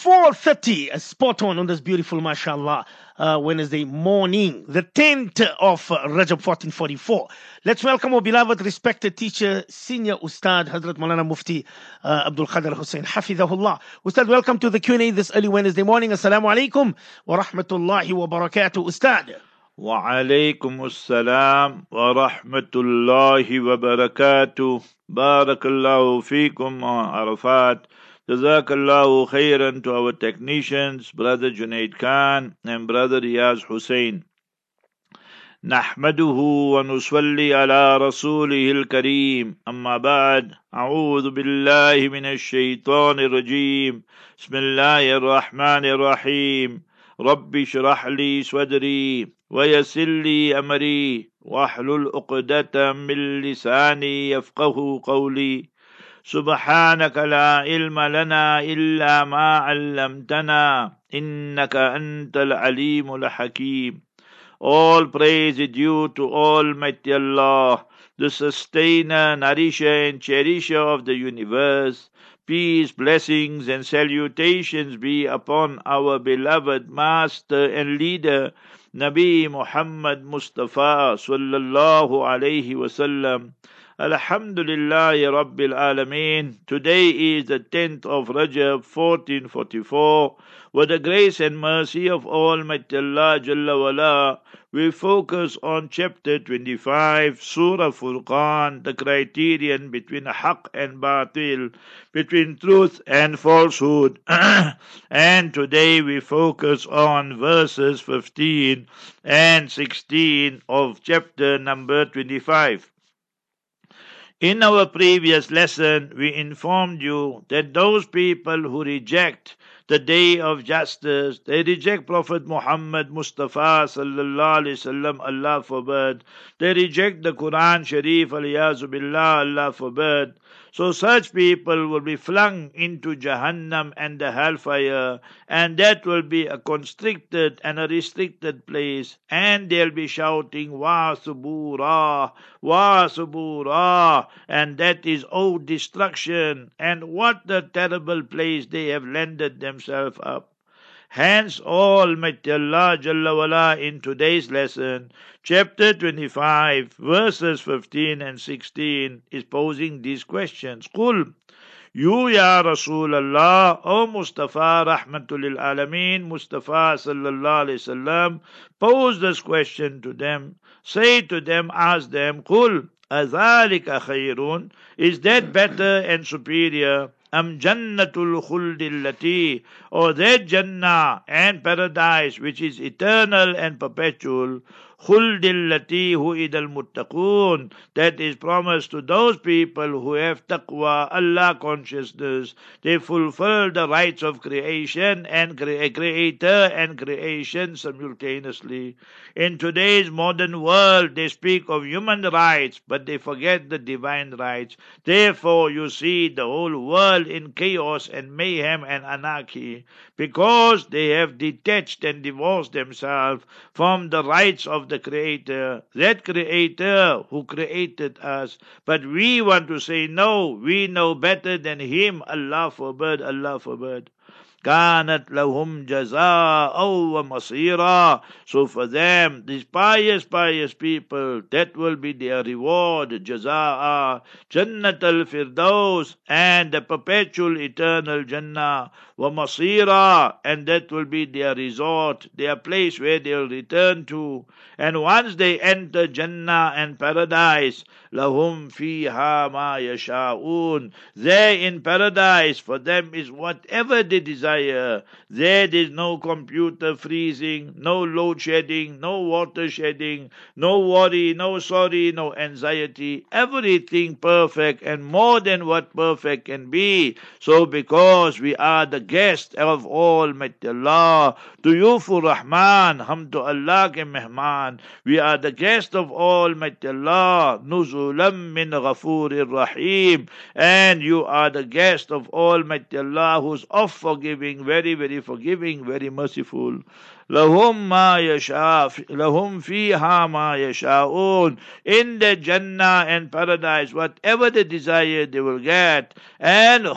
4:30, spot on this beautiful, mashallah, Wednesday morning, the 10th of Rajab 1444. Let's welcome our beloved, respected teacher, senior Ustad, Hazrat Maulana Mufti Abdul Qadir Hussain, Hafidhahullah. Ustad, welcome to the Q&A this early Wednesday morning. Assalamu alaikum wa rahmatullahi wa barakatuh, Ustad. وعليكم السلام ورحمة الله وبركاته بارك الله فيكم عرفات جزاك الله خيرا to our technicians, Brother Junaid Khan and Brother Riyaz Hussain. نحمده ونصلي على رسوله الكريم أما بعد أعوذ بالله من الشيطان الرجيم بسم الله الرحمن الرحيم رب اشرح لي صدري ويسر لي أمري واحلل عقدة من لساني يفقه قولي سبحانك لا علم لنا إلا ما علمتنا إنك أنت العليم الحكيم. All praise is due to Almighty Allah, the sustainer, nourisher and cherisher of the universe. Peace, blessings and salutations be upon our beloved master and leader, Nabi Muhammad Mustafa sallallahu alayhi wasallam. Alhamdulillahi Rabbil Alameen. Today is the 10th of Rajab 1444. With the grace and mercy of Almighty Allah Jalla wala, we focus on chapter 25, Surah Furqan, the criterion between haq and batil, between truth and falsehood. And today we focus on verses 15 and 16 of chapter number 25. In our previous lesson, we informed you that those people who reject the day of justice, they reject Prophet Muhammad Mustafa sallallahu alaihi wasallam, Allah forbid. They reject the Quran Sharif, aliyazu billah, Allah forbid. So such people will be flung into Jahannam and the hellfire, and that will be a constricted and a restricted place, and they'll be shouting, Wa subura, Wa subura, and that is, oh destruction, and what a terrible place they have landed themselves up. Hence, Almighty Allah Jalla wala in today's lesson, chapter 25, verses 15 and 16, is posing these questions. Qul, you ya Rasulallah, O Mustafa Rahmatul lil Alameen, Mustafa sallallahu alayhi wasallam, pose this question to them. Say to them, ask them, Qul, azalika khayrun, is that better and superior? Am Jannatul Khuldillati, or that Jannah and paradise which is eternal and perpetual, Khuldillati huidal muttaqun, that is promised to those people who have taqwa, Allah consciousness. They fulfill the rights of creation and creator and creation simultaneously. In today's modern world, they speak of human rights, but they forget the divine rights. Therefore, you see the whole world in chaos and mayhem and anarchy, because they have detached and divorced themselves from the rights of the Creator, that Creator who created us. But we want to say, no, we know better than Him. Allah forbid, Allah forbid. كانت لهم جزاء ومصيرا. So for them, these pious people, that will be their reward, جزاء, Jannat al-Firdaus, and the perpetual eternal Jannah, ومصيرا, and that will be their resort, their place where they'll return to. And once they enter Jannah and paradise, lahum fiha ma yasha'un, there in paradise for them is whatever they desire. There is no computer freezing, no load shedding, no water shedding, no worry, no sorry, no anxiety. Everything perfect and more than what perfect can be. So because we are the guest of Almighty Allah, Duyufur Rahman, Hamdu Allah ke mehman, we are the guest of Almighty Allah, Nuzulam min Ghafurir Rahim, and you are the guest of Almighty Allah whose offer forgiving, very, very forgiving, very merciful. لهم ما يشاء لهم فيها ما يشاءون. In the Jannah and paradise, whatever they desire they will get. And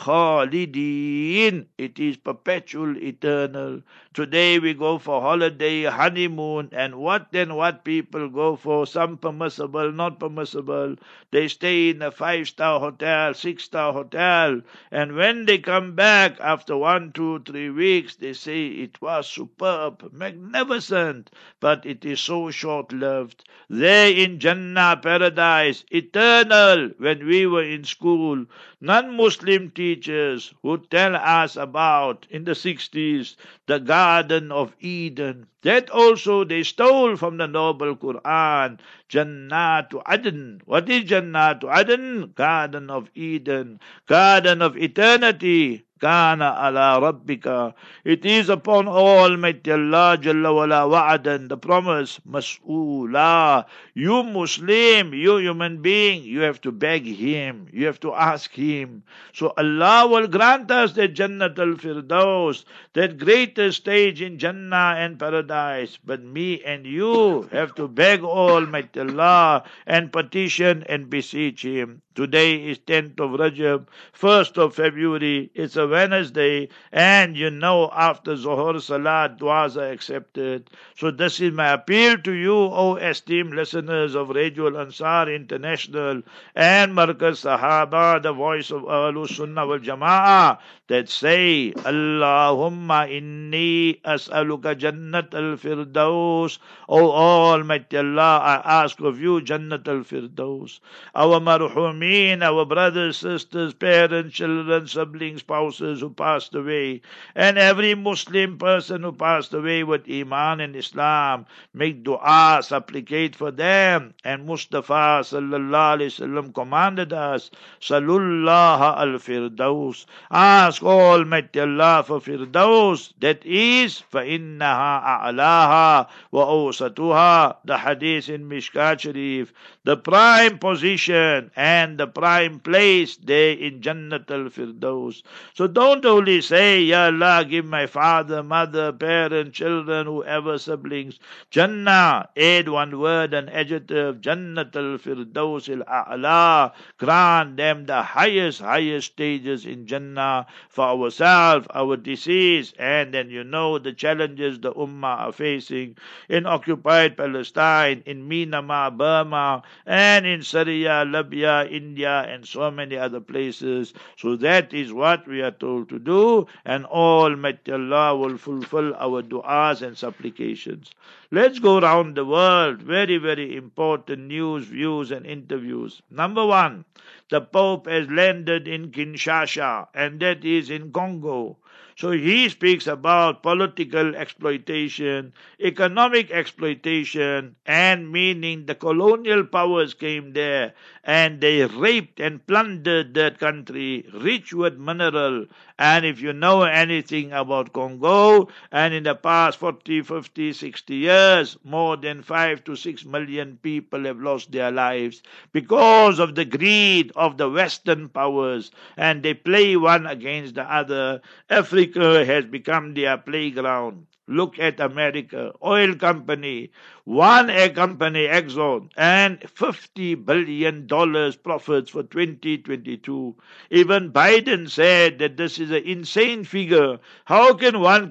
خالدين, it is perpetual, eternal. Today we go for holiday, honeymoon, and what people go for, some permissible, not permissible. They stay in a 5-star hotel, 6-star hotel, and when they come back after 1, 2, 3 weeks, they say it was superb, magnificent, but it is so short-lived. There in Jannah, paradise, eternal. When we were in school, non-Muslim teachers would tell us about, in the 60s, the Garden of Eden. That also they stole from the noble Quran. Jannatu Adn. What is Jannatu Adn? Garden of Eden. Garden of eternity. Kana ala rabbika. It is upon Almighty Allah Jalla wala wa'adan, the promise, mas'oola. You Muslim, you human being, you have to beg Him, you have to ask Him. So Allah will grant us the Jannat al-Firdaus, that greatest stage in Jannah and paradise. But me and you have to beg Almighty Allah and petition and beseech Him. Today is 10th of Rajab, 1st of February. It's a Wednesday, and you know after Zuhur Salat, du'as are accepted. So this is my appeal to you, O esteemed listeners of Radio Al-Ansar International and Markaz Sahaba, the voice of Ahlus Sunnah wal Jama'ah, that say, Allahumma inni as'aluka Jannat al-Firdaus. O Almighty Allah, I ask of you Jannat al-Firdaus. Our marhumin, our brothers, sisters, parents, children, siblings, spouses who passed away, and every Muslim person who passed away with Iman and Islam, make dua, supplicate for them. And Mustafa sallallahu alaihi wasallam commanded us, Salullah al-Firdaus. Ask Almighty Allah for Firdaus, that is, فَإِنَّهَا أَعْلَاهَا وَأَوْسَطُهَا, the hadith in Mishkat Sharif, the prime position and the prime place there in Jannat al-Firdaus. So don't only say, Ya Allah, give my father, mother, parents, children, whoever, siblings, Jannah, add one word, an adjective, Jannat al-Firdaus al-A'la, grant them the highest stages in Jannah for ourselves, our disease, and then you know the challenges the Ummah are facing in occupied Palestine, in Myanmar, Burma, and in Syria, Libya, India, and so many other places. So that is what we are told to do, and Almighty Allah will fulfill our du'as and supplications. Let's go around the world. Very, very important news, views, and interviews. Number one, the Pope has landed in Kinshasa, and that is in Congo. So he speaks about political exploitation, economic exploitation, and meaning the colonial powers came there and they raped and plundered that country, rich with mineral. And if you know anything about Congo, and in the past 40, 50, 60 years, more than 5 to 6 million people have lost their lives because of the greed of the Western powers, and they play one against the other. Africa has become their playground. Look at America, oil company, one air company, Exxon, and $50 billion profits for 2022. Even Biden said that this is an insane figure. How can one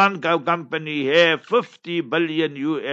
company have $50 billion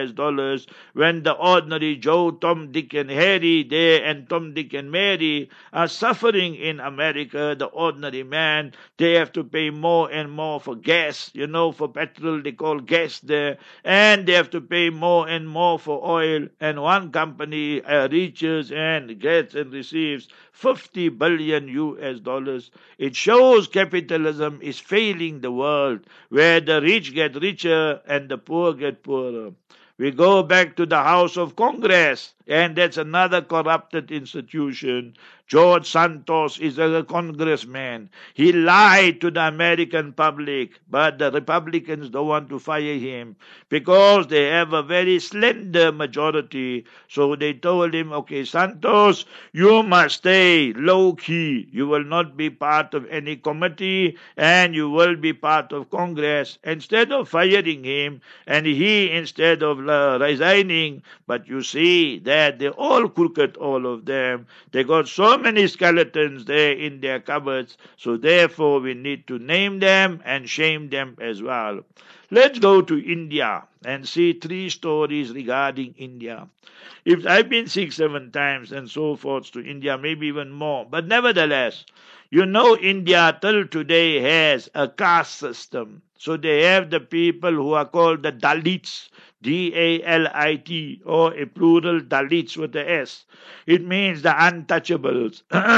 US when the ordinary Joe, Tom, Dick, and Harry there, and Tom, Dick, and Mary are suffering in America? The ordinary man, they have to pay more and more for gas, for petrol, they call gas there, and they have to pay more and more for oil, and one company reaches and gets and receives $50 billion US. It shows capitalism is failing the world, where the rich get richer and the poor get poorer. We go back to the House of Congress, and that's another corrupted institution. George Santos is a congressman. He lied to the American public, but the Republicans don't want to fire him because they have a very slender majority. So they told him, okay, Santos, you must stay low key. You will not be part of any committee and you will be part of Congress. Instead of firing him, and he instead of resigning, but you see that they're all crooked, all of them. They got so many skeletons there in their cupboards, so therefore we need to name them and shame them as well. Let's go to India and see 3 stories regarding India. If I've been 6, 7 times and so forth to India, maybe even more, but nevertheless, you know India till today has a caste system. So they have the people who are called the Dalits, D-A-L-I-T, or a plural Dalits with a S. It means the untouchables.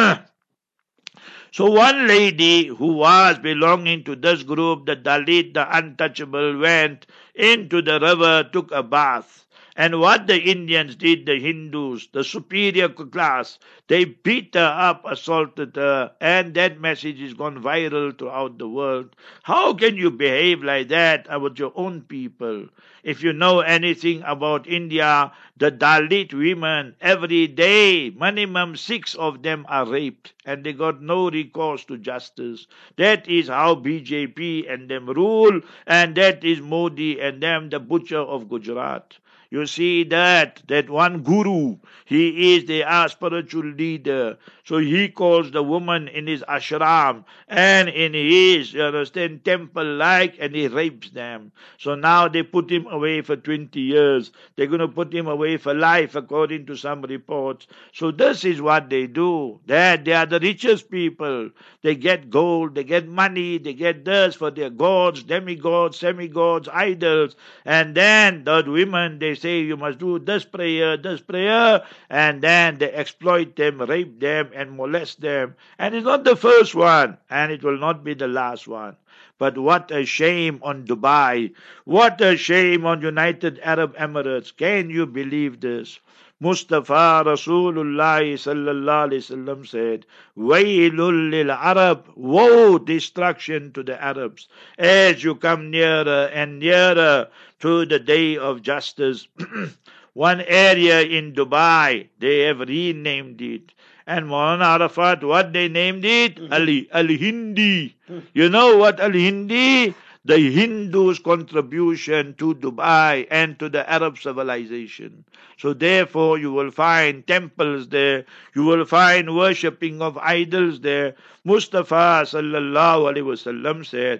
So one lady who was belonging to this group, the Dalit, the untouchable, went into the river, took a bath. And what the Indians did, the Hindus, the superior class, they beat her up, assaulted her, and that message has gone viral throughout the world. How can you behave like that about your own people? If you know anything about India, the Dalit women, every day, minimum 6 of them are raped, and they got no recourse to justice. That is how BJP and them rule, and that is Modi and them, the butcher of Gujarat. You see that one guru, he is their spiritual leader. So he calls the woman in his ashram and in his, you understand, temple-like, and he rapes them. So now they put him away for 20 years. They're going to put him away for life, according to some reports. So this is what they do. They are the richest people. They get gold, they get money, they get this for their gods, demigods, semi-gods, idols. And then the women, they say you must do this prayer, and then they exploit them, rape them, and molest them. And it's not the first one, and it will not be the last one. But what a shame on Dubai. What a shame on United Arab Emirates. Can you believe this? Mustafa Rasulullah sallallahu alaihi wasallam said, Wailul lil Arab, woe, destruction to the Arabs, as you come nearer and nearer to the day of justice. One area in Dubai, they have renamed it. And Maulana Arafat, what they named it? Al-Hindi. You know what Al-Hindi? The Hindus' contribution to Dubai and to the Arab civilization. So therefore you will find temples there, you will find worshipping of idols there. Mustafa sallallahu alaihi wasallam said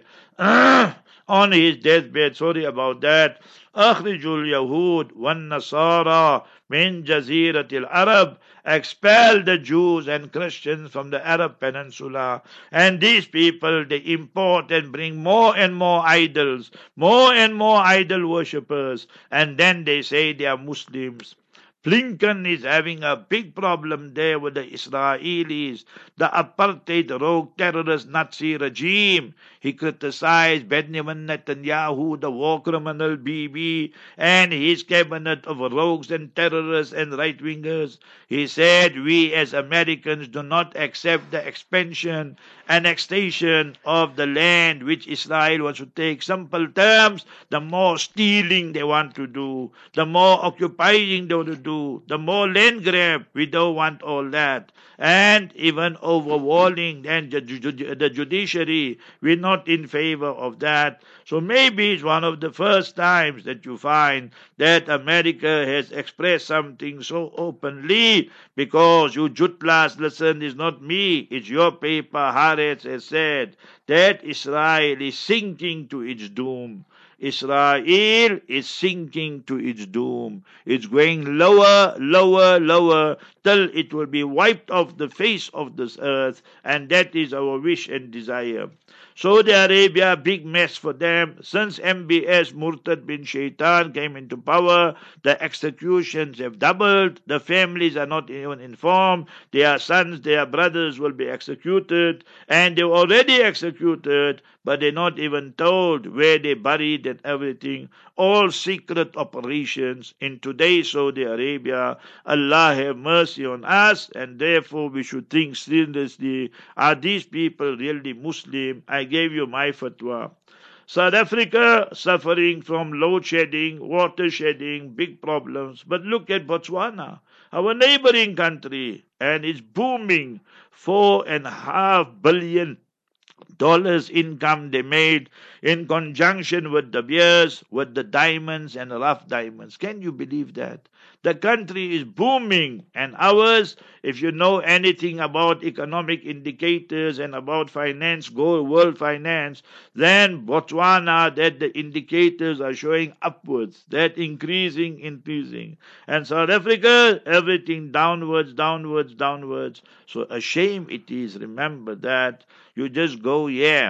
on his deathbed, sorry about that, أخرجوا اليهود والنصارى من جزيرة العرب, expel the Jews and Christians from the Arab Peninsula. And these people, they import and bring more and more idols, more and more idol worshippers, and then they say they are Muslims. Blinken is having a big problem there with the Israelis, the apartheid rogue terrorist Nazi regime. He criticized Benjamin Netanyahu, the war criminal Bibi, and his cabinet of rogues and terrorists and right-wingers. He said, we as Americans do not accept the expansion, annexation of the land which Israel wants to take. Simple terms, the more stealing they want to do, the more occupying they want to do, the more land grab. We don't want all that. And even overwhelming and the judiciary, we're not in favor of that. So maybe it's one of the first times that you find that America has expressed something so openly, because you Jutlas, listen, it's not me, it's your paper. Haaretz has said that Israel is sinking to its doom. Israel is sinking to its doom. It's going lower, lower, lower, till it will be wiped off the face of this earth, and that is our wish and desire. Saudi Arabia, big mess for them. Since MBS Murtad bin Shaitan came into power, the executions have doubled. The families are not even informed. Their sons, their brothers will be executed, and they were already executed executed, but they're not even told where they buried and everything. All secret operations in today's Saudi Arabia. Allah have mercy on us, and therefore we should think seriously, are these people really Muslim? I gave you my fatwa. South Africa suffering from load shedding, water shedding, big problems. But look at Botswana, our neighboring country, and it's booming. $4.5 billion income they made in conjunction with the beers, with the diamonds and rough diamonds. Can you believe that? The country is booming, and ours, if you know anything about economic indicators and about finance, world finance, then Botswana, that the indicators are showing upwards, that increasing. And South Africa, everything downwards. So a shame it is. Remember that. You just go,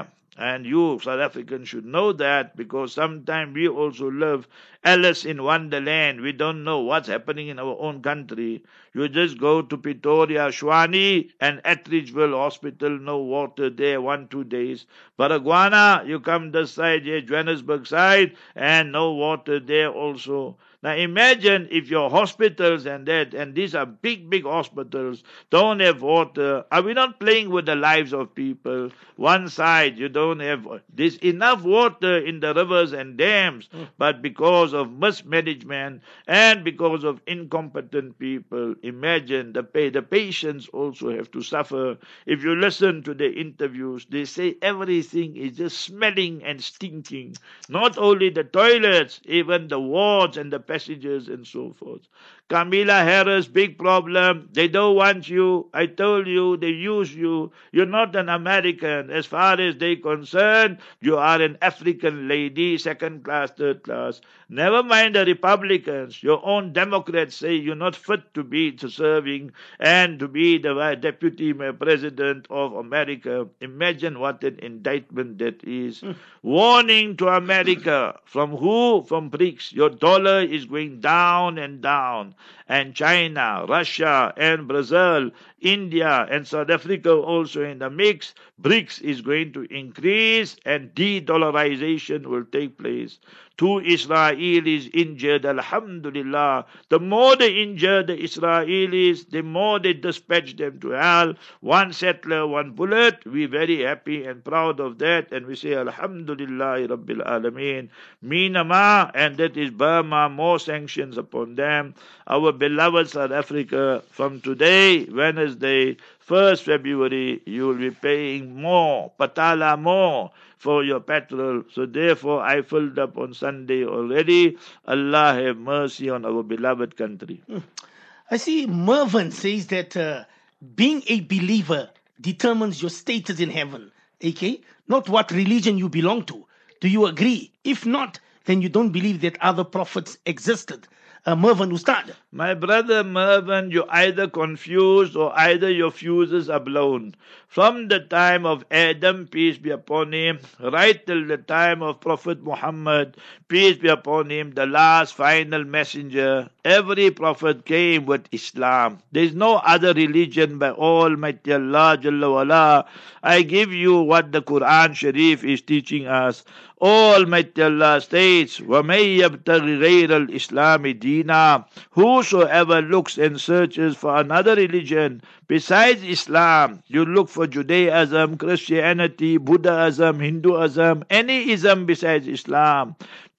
and you, South Africans, should know that, because sometimes we also live Alice in Wonderland. We don't know what's happening in our own country. You just go to Pretoria, Shwani, and Atteridgeville Hospital, no water there, 1-2 days. Baragwana, you come this side here, Johannesburg side, and no water there also. Now imagine if your hospitals and these are big hospitals, don't have water. Are we not playing with the lives of people? One side, you don't have, there's enough water in the rivers and dams, but because of mismanagement and because of incompetent people, imagine the patients also have to suffer. If you listen to the interviews, they say everything is just smelling and stinking. Not only the toilets, even the wards and the passages and so forth. Kamala Harris, big problem. They don't want you. I told you, they use you. You're not an American. As far as they're concerned, you are an African lady, second class, third class. Never mind the Republicans. Your own Democrats say you're not fit to be serving and to be the deputy president of America. Imagine what an indictment that is. Warning to America. From who? From BRICS. Your dollar is going down and down. And China, Russia, and Brazil, India, and South Africa also in the mix. BRICS is going to increase and de-dollarization will take place. 2 Israelis injured, alhamdulillah. The more they injure the Israelis, the more they dispatch them to hell. 1 settler, 1 bullet. We're very happy and proud of that. And we say, alhamdulillah, Rabbil Alameen. Myanmar, and that is Burma, more sanctions upon them. Our beloved South Africa, from today, Wednesday, 1st February, you will be paying more, patala more, for your petrol. So therefore, I filled up on Sunday already. Allah have mercy on our beloved country. I see Mervyn says that being a believer determines your status in heaven, okay? Not what religion you belong to. Do you agree? If not, then you don't believe that other prophets existed. Mervyn Ustad. My brother Mervyn, you're either confused or either your fuses are blown. From the time of Adam, peace be upon him, right till the time of Prophet Muhammad, peace be upon him, the last final messenger, every prophet came with Islam. There is no other religion by Almighty Allah Jalla wala. I give you what the Quran Sharif is teaching us. Almighty Allah states, وَمَن يَبْتَغِ غَيْرَ الْإِسْلَامِ دِينًا. Whosoever looks and searches for another religion besides Islam, you look for Judaism, Christianity, Buddhism, Hinduism, any ism besides Islam,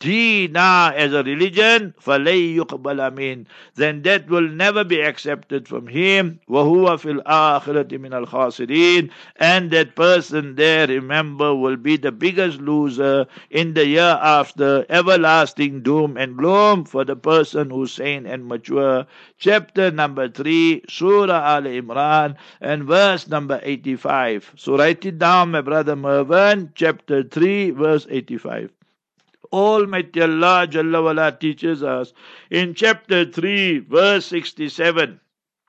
Dina as a religion, فَلَيْ يُقْبَلَ مِنْ, then that will never be accepted from him. وَهُوَ فِي الْآخِرَةِ مِنَ الْخَاسِرِينَ, and that person there, remember, will be the biggest loser in the year after, everlasting doom and gloom for the person who's sane and mature. Chapter number 3, Surah Al-Imran, and verse number 85. So write it down, my brother Mervyn, chapter 3, verse 85. Almighty Allah Jalla wala teaches us in chapter 3, verse 67.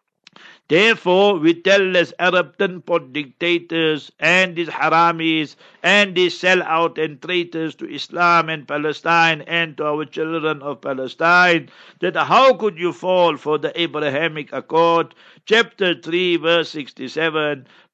Therefore, we tell these Arab pot dictators and these haramis and these sell-out and traitors to Islam and Palestine and to our children of Palestine that how could you fall for the Abrahamic Accord? Chapter 3, verse 67.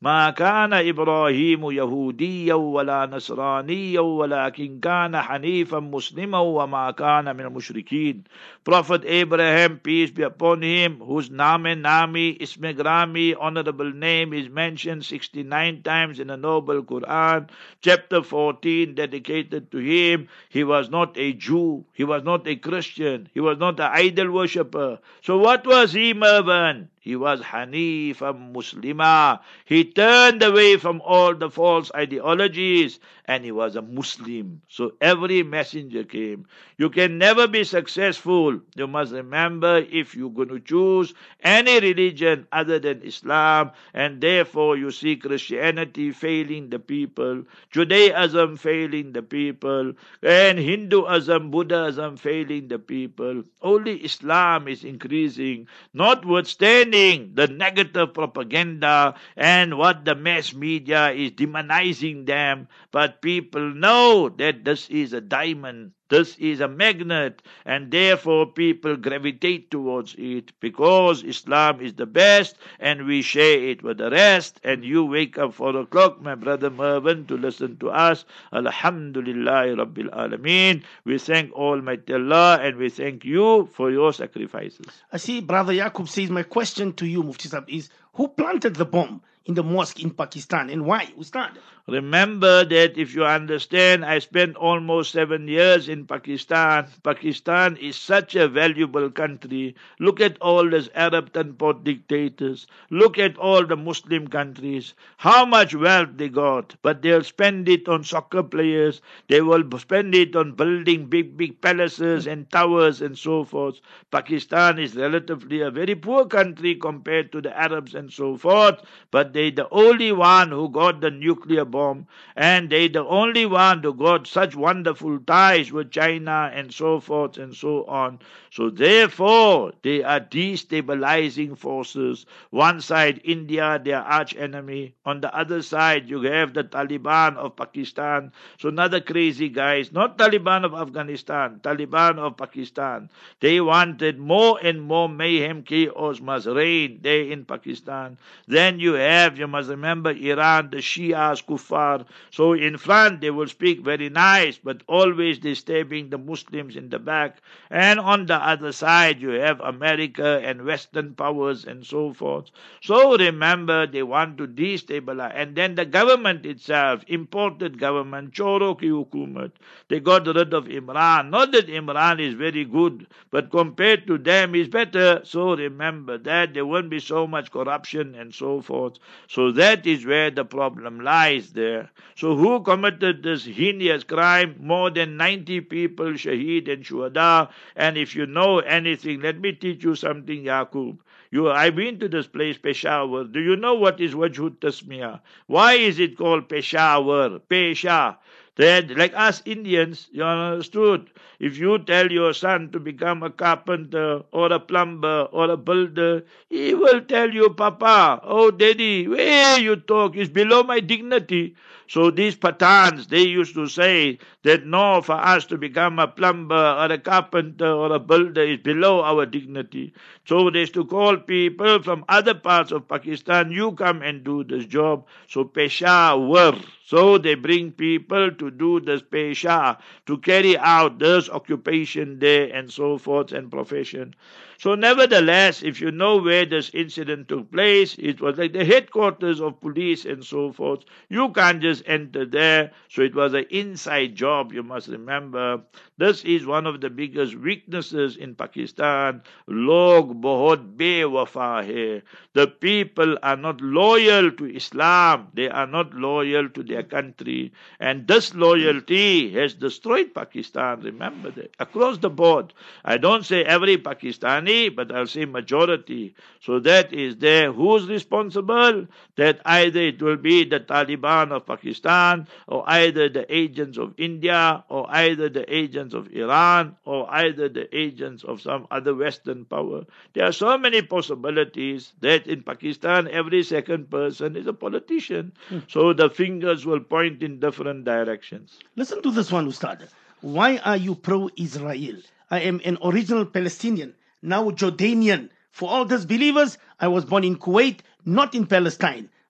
ما كان إبراهيم يهوديا ولا نصرانيا ولكن كان حنيفا مسلما وما كان من المشركين. Prophet Abraham, peace be upon him, whose Nami, Isme Grami, honorable name, is mentioned 69 times in the Noble Quran, chapter 14, dedicated to him. He was not a Jew, he was not a Christian, he was not an idol worshipper. So what was he, Mervyn? He was Hanifa Muslima. He turned away from all the false ideologies and he was a Muslim. So every messenger came. You can never be successful. You must remember, if you're going to choose any religion other than Islam, and therefore you see Christianity failing the people, Judaism failing the people, and Hinduism, Buddhism failing the people, only Islam is increasing, notwithstanding the negative propaganda and what the mass media is demonizing them. But people know that this is a diamond, this is a magnet, and therefore people gravitate towards it because Islam is the best and we share it with the rest. And you wake up 4 o'clock, my brother Mervyn, to listen to us. Alhamdulillah Rabbil Alameen. We thank Almighty Allah and we thank you for your sacrifices. I see Brother Yaqub says, my question to you, Mufti Sahib, is who planted the bomb in the mosque in Pakistan and why? Ustad? Remember that if you understand, I spent almost 7 years in Pakistan. Pakistan is such a valuable country. Look at all these Arab pot dictators. Look at all the Muslim countries. How much wealth they got. But they'll spend it on soccer players. They will spend it on building big palaces and towers and so forth. Pakistan is relatively a very poor country compared to the Arabs and so forth. But they the only one who got the nuclear bomb, and they the only one who got such wonderful ties with China and so forth and so on. So therefore, they are destabilizing forces. One side, India, their arch enemy. On the other side, you have the Taliban of Pakistan. So another crazy guys, not Taliban of Afghanistan, Taliban of Pakistan. They wanted more and more mayhem, chaos must reign there in Pakistan. Then you must remember, Iran, the Shias, Kuffar. So in front, they will speak very nice, but always they stabbing the Muslims in the back. And on the other side, you have America and Western powers and so forth. So remember, they want to destabilize. And then the government itself, imported government, Choro ki hukumat, they got rid of Imran. Not that Imran is very good, but compared to them, is better. So remember that there won't be so much corruption and so forth. So that is where the problem lies there. So who committed this heinous crime? More than 90 people, shaheed and shuhada. And if you know anything, let me teach you something, Yaqub. I've been to this place, Peshawar. Do you know what is Wajhut Tasmiyah? Why is it called Peshawar? Pesha. That, like us Indians, you understood. If you tell your son to become a carpenter or a plumber or a builder, he will tell you, Papa, oh daddy, where you talk is below my dignity. So these Pathans, they used to say that no, for us to become a plumber or a carpenter or a builder is below our dignity. So they used to call people from other parts of Pakistan, you come and do this job. So Peshawar. So they bring people to do this pesha, to carry out this occupation there and so forth and profession. So nevertheless, if you know where this incident took place, it was like the headquarters of police and so forth. You can't just enter there. So it was an inside job, you must remember. This is one of the biggest weaknesses in Pakistan. Log bahut bewafa hai. The people are not loyal to Islam. They are not loyal to their country. And this loyalty has destroyed Pakistan. Remember that. Across the board. I don't say every Pakistani, but I'll say majority. So that is there. Who's responsible? That either it will be the Taliban of Pakistan, or either the agents of India, or either the agents of Iran, or either the agents of some other Western power. There are so many possibilities that in Pakistan, every second person is a politician. So the fingers will point in different directions. Listen to this one, Ustad. Why are you pro-Israel? I am an original Palestinian, now Jordanian. For all these believers, I was born in Kuwait, not in Palestine.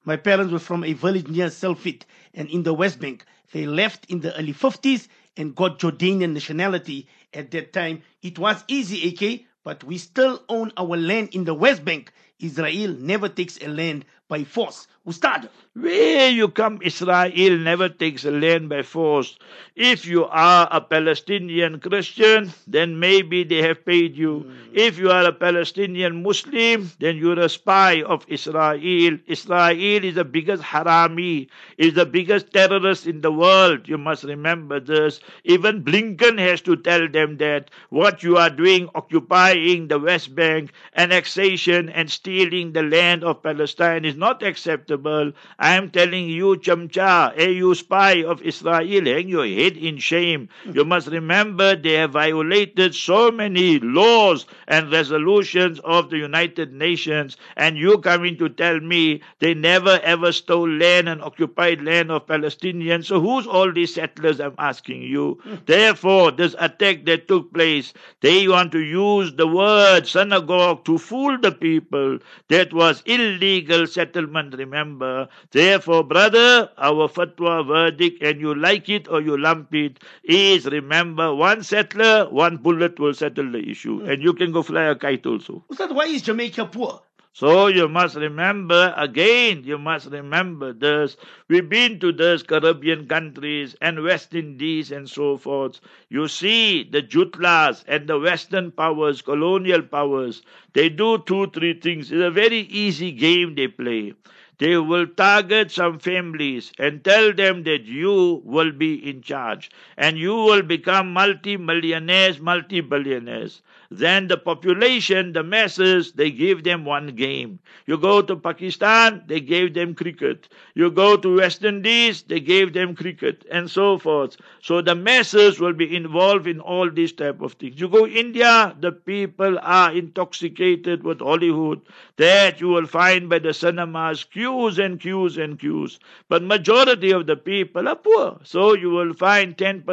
My parents were from a village near Selfit and in the West Bank. They left in the early 50s and got Jordanian nationality. At that time, it was easy, AK, but we still own our land in the West Bank. Israel never takes a land by force. Ustad. Where you come, Israel never takes a land by force. If you are a Palestinian Christian, then maybe they have paid you. If you are a Palestinian Muslim, then you're a spy of Israel. Israel is the biggest harami, is the biggest terrorist in the world. You must remember this. Even Blinken has to tell them that what you are doing, occupying the West Bank, annexation and stealing the land of Palestine is not acceptable. I am telling you, Chamcha, you spy of Israel, hang your head in shame. You must remember they have violated so many laws and resolutions of the United Nations, and you coming to tell me they never ever stole land and occupied land of Palestinians. So who's all these settlers, I'm asking you? Therefore, this attack that took place, they want to use the word synagogue to fool the people. That was illegal settlement, remember. Therefore, brother, our fatwa verdict, and you like it or you lump it, is remember, one settler, one bullet will settle the issue. And you can go fly a kite also. Ustad, why is Jamaica poor? So you must remember, again, you must remember this. We've been to those Caribbean countries and West Indies and so forth. You see the Jutlas and the Western powers, colonial powers, they do 2-3 things. It's a very easy game they play. They will target some families and tell them that you will be in charge and you will become multi-millionaires, multi-billionaires. Then the population, the masses, they give them one game. You go to Pakistan, they gave them cricket. You go to West Indies, they gave them cricket, and so forth. So the masses will be involved in all these type of things. You go India, the people are intoxicated with Hollywood. That you will find by the cinemas, queues and queues and queues. But majority of the people are poor. So you will find 10%,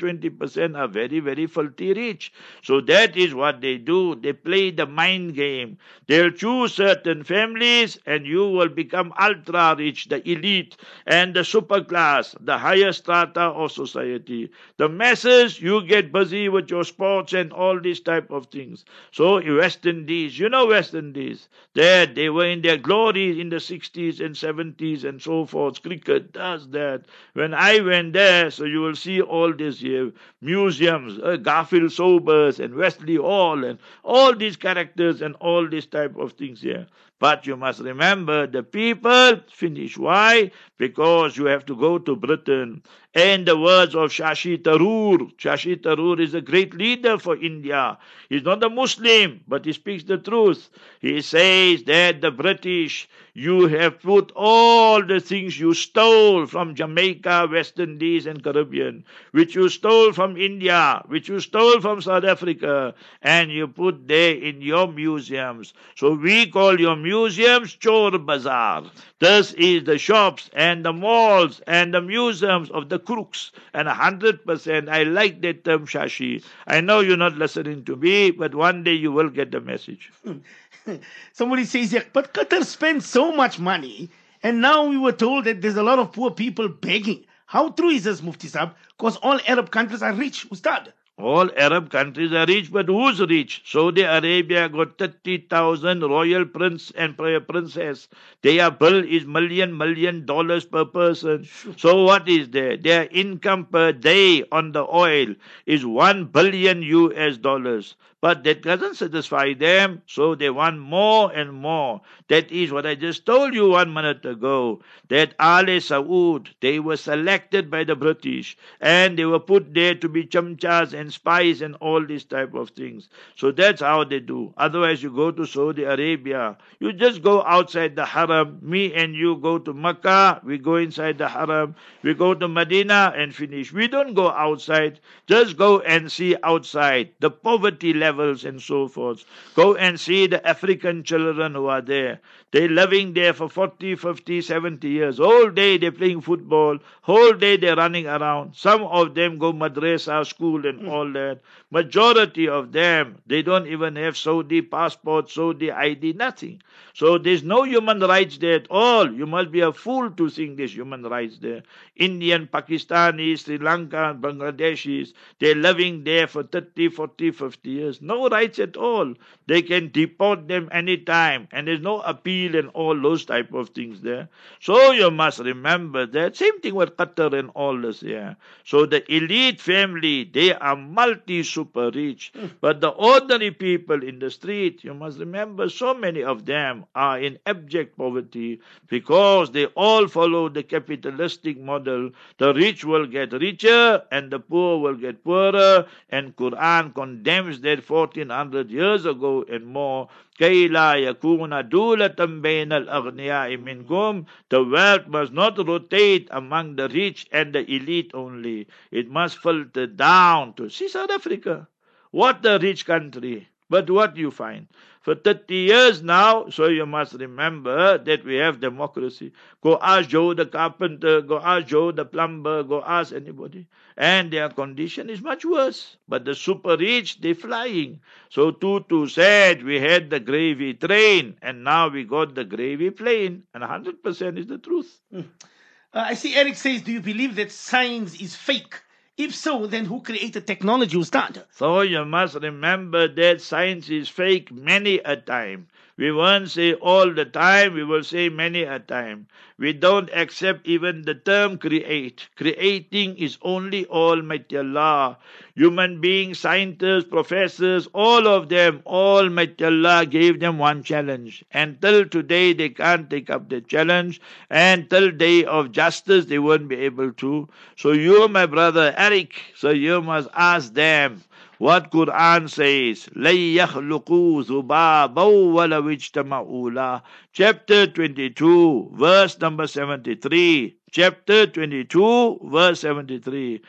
20% are very, very filthy rich. So that is what they do. They play the mind game. They'll choose certain families and you will become ultra rich, the elite and the super class, the higher strata of society. The masses, you get busy with your sports and all these type of things. So West Indies, you know West Indies, there they were in their glory in the 60s and 70s and so forth. Cricket does that. When I went there, so you will see all this here, museums, Garfield Sobers and Wesley Hall and all these characters and all these type of things here. But you must remember the people finish. Why? Because you have to go to Britain. And the words of Shashi Tharoor. Shashi Tharoor is a great leader for India. He's not a Muslim, but he speaks the truth. He says that the British, you have put all the things you stole from Jamaica, West Indies and Caribbean, which you stole from India, which you stole from South Africa, and you put there in your museums. So we call your museums Chor Bazaar. This is the shops and the malls and the museums of the crooks. And 100%, I like that term, Shashi. I know you're not listening to me, but one day you will get the message. Somebody says, yeah, but Qatar spends so much money, and now we were told that there's a lot of poor people begging. How true is this, Mufti Sahib? Because all Arab countries are rich, Ustad. All Arab countries are rich, but who's rich? Saudi Arabia got 30,000 royal prince and princess. Their bill is million dollars per person. So what is there? Their income per day on the oil is $1 billion US. But that doesn't satisfy them, so they want more and more. That is what I just told you 1 minute ago, that Ali Saud, they were selected by the British, and they were put there to be chamchas and spies and all these type of things. So that's how they do. Otherwise, you go to Saudi Arabia, you just go outside the haram. Me and you go to Makkah, we go inside the haram. We go to Medina and finish. We don't go outside. Just go and see outside the poverty levels and so forth. Go and see the African children who are there. They're living there for 40, 50, 70 years. Whole day they're playing football. Whole day they're running around. Some of them go madrasa, school and all that. Majority of them, they don't even have Saudi passport, Saudi ID, nothing. So there's no human rights there at all. You must be a fool to think there's human rights there. Indian, Pakistanis, Sri Lanka, Bangladeshis, they're living there for 30, 40, 50 years. No rights at all. They can deport them anytime, and there's no appeal and all those type of things there. So you must remember that. Same thing with Qatar and all this, yeah. So the elite family, they are multi-super rich. But the ordinary people in the street, you must remember, so many of them are in abject poverty because they all follow the capitalistic model. The rich will get richer and the poor will get poorer, and Quran condemns that 1400 years ago and more. كَيْ لَا يَكُونَ دُولَةً بَيْنَ الْأَغْنِيَاءِ مِنْكُمْ. The wealth must not rotate among the rich and the elite only. It must filter down to, see, South Africa. What a rich country. But what you find? For 30 years now, so you must remember that we have democracy. Go ask Joe the carpenter, go ask Joe the plumber, go ask anybody. And their condition is much worse. But the super rich, they're flying. So Tutu said we had the gravy train, and now we got the gravy plane. And 100% is the truth. I see Eric says, do you believe that science is fake? If so, then who created technology, Ustad? So you must remember that science is fake many a time. We won't say all the time, we will say many a time. We don't accept even the term create. Creating is only Almighty Allah. Human beings, scientists, professors, all of them, Almighty Allah gave them one challenge. And till today they can't take up the challenge. And till day of justice they won't be able to. So you, my brother Eric, so you must ask them. What Quran says, لَن يَخْلُقُوا ذُبَابًا وَلَوِ اجْتَمَعُوا لَهُ. Chapter 22, verse number 73. Chapter 22, verse 73.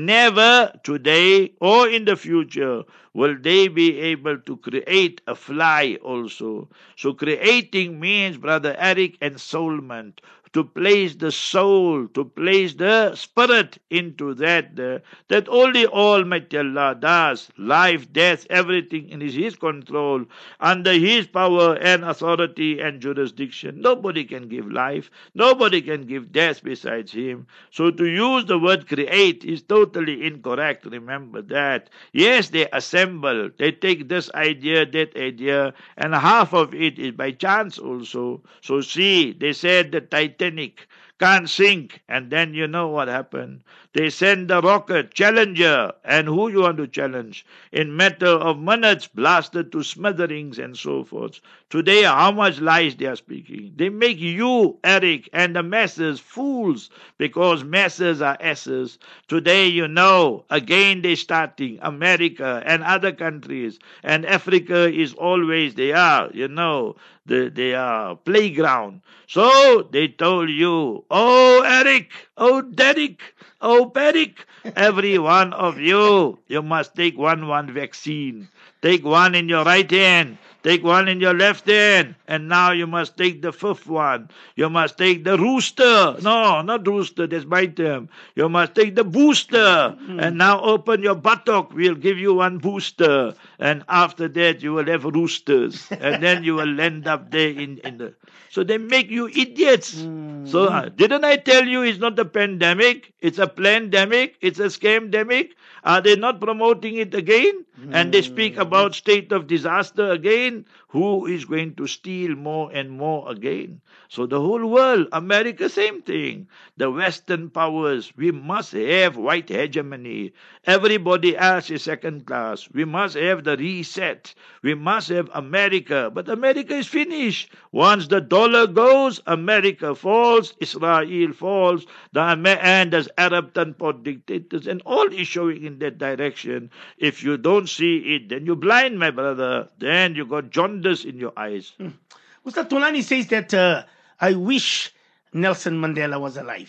Never today or in the future will they be able to create a fly also. So creating means, Brother Eric, ensoulment. To place the soul, to place the spirit into that only Almighty Allah does. Life, death, everything in His control, under His power and authority and jurisdiction. Nobody can give life, nobody can give death besides Him. So to use the word create is totally incorrect. Remember that. Yes, they assemble, they take this idea, that idea, and half of it is by chance also. So see, they said the Titanic can't sink, and then you know what happened. They send the rocket Challenger, and who you want to challenge? In matter of minutes, blasted to smithereens and so forth. Today, how much lies they are speaking? They make you, Eric, and the masses fools, because masses are asses. Today, you know, again they're starting, America and other countries, and Africa is always, they are, you know, they are playground. So they told you, oh Eric, oh Derek, oh Peric, every one of you must take one vaccine. Take one in your right hand, take one in your left hand, and now you must take the fifth one. You must take the rooster. No, not rooster, that's my term. You must take the booster. And now open your buttock, we'll give you one booster. And after that you will have roosters. And then you will end up there in the... So they make you idiots. So didn't I tell you it's not a pandemic? It's a plandemic. It's a scamdemic. Are they not promoting it again? And they speak about state of disaster again. Who is going to steal more and more again? So the whole world, America, same thing. The Western powers, we must have white hegemony. Everybody else is second class. We must have the reset. We must have America. But America is finished. Once the dollar goes, America falls, Israel falls, and there's Arab tongue-pot dictators, and all is showing in that direction. If you don't see it, then you're blind, my brother. Then you got jaundice in your eyes. Ustad Tolani says that I wish Nelson Mandela was alive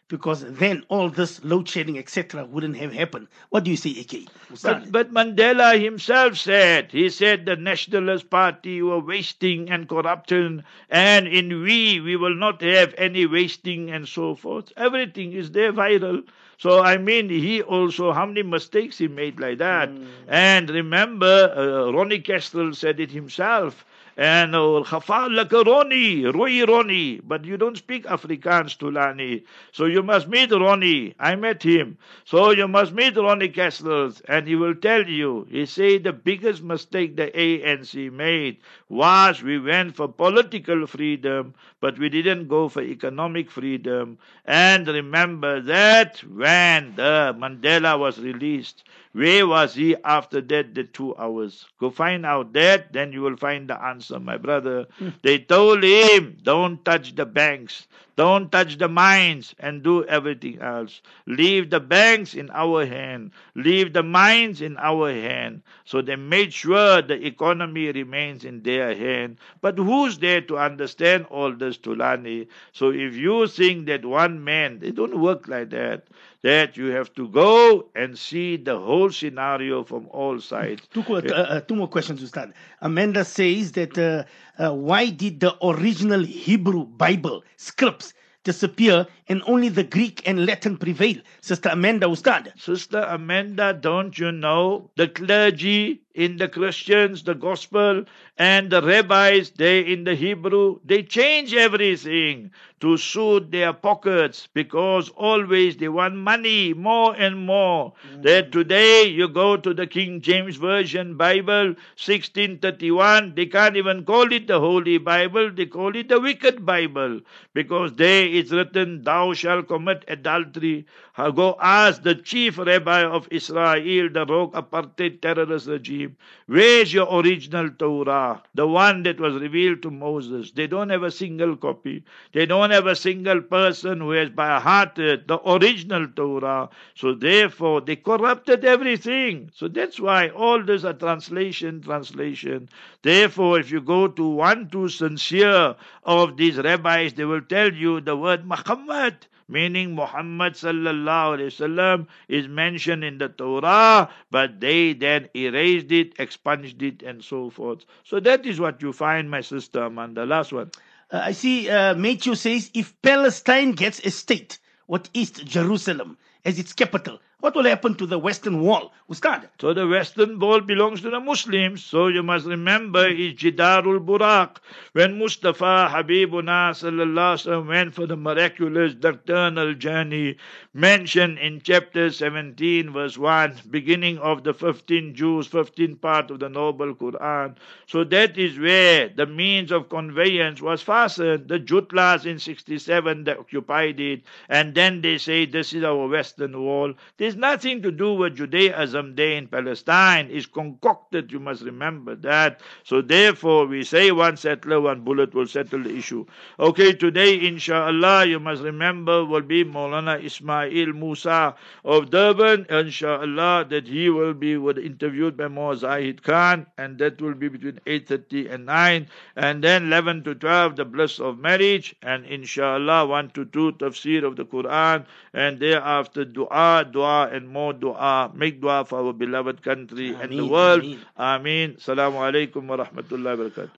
because then all this load shedding, etc., wouldn't have happened. What do you say, AK? But Mandela himself said, he said the Nationalist Party were wasting and corruption, and in we will not have any wasting and so forth. Everything is there viral. So I mean, he also, how many mistakes he made like that. And remember, Ronnie Kestrel said it himself. And Khafar like a Ronnie, but you don't speak Afrikaans, Tulani. So you must meet Ronnie. I met him. So you must meet Ronnie Kessler, and he will tell you. He said the biggest mistake the ANC made was we went for political freedom, but we didn't go for economic freedom. And remember that when the Mandela was released, where was he after that, the 2 hours? Go find out that, then you will find the answer, my brother. They told him, don't touch the banks, don't touch the mines, and do everything else. Leave the banks in our hand, leave the mines in our hand. So they made sure the economy remains in their hand. But who's there to understand all this, Tulani? So if you think that one man, they don't work like that. That you have to go and see the whole scenario from all sides. Two more questions to start. Amanda says that why did the original Hebrew Bible scripts disappear and only the Greek and Latin prevail? Sister Amanda Ustad. Sister Amanda, don't you know the clergy in the Christians, the gospel, and the rabbis, they in the Hebrew, they change everything to suit their pockets because always they want money more and more. That today you go to the King James Version Bible, 1631, they can't even call it the Holy Bible, they call it the Wicked Bible because there it's written, thou shalt commit adultery. Go ask the chief rabbi of Israel, the rogue apartheid terrorist regime, where's your original Torah? The one that was revealed to Moses. They don't have a single copy. They don't have a single person who has by heart the original Torah. So therefore, they corrupted everything. So that's why all this are translation. Therefore, if you go to one too sincere of these rabbis, they will tell you the word Muhammad, meaning Muhammad sallallahu alaihi wasallam, is mentioned in the Torah, but they then erased it, expunged it, and so forth. So that is what you find, my sister Amanda. Last one. I see Matthew says, if Palestine gets a state with East Jerusalem as its capital, what will happen to the Western Wall? Ustad. So the Western Wall belongs to the Muslims. So you must remember it's Jidarul Buraq. When Mustafa Habibuna sallallahu alaihi wasallam went for the miraculous nocturnal journey mentioned in chapter 17 verse 1, beginning of the 15 Jews, 15th part of the Noble Quran. So that is where the means of conveyance was fastened. The Jutlas in 67 they occupied it, and then they say this is our Western Wall. There's nothing to do with Judaism there in Palestine. It's concocted, you must remember that. So therefore, we say one settler, one bullet will settle the issue. Okay, today, inshallah, you must remember will be Maulana Ismail Musa of Durban, inshallah, that he will be interviewed by Moa Zahid Khan, and that will be between 8:30 and 9, and then 11 to 12, the bliss of marriage, and inshallah, 1 to 2, tafsir of the Quran, and thereafter dua, and more dua. Make dua for our beloved country and the world. Ameen. Assalamu alaikum wa rahmatullahi wa barakatuh.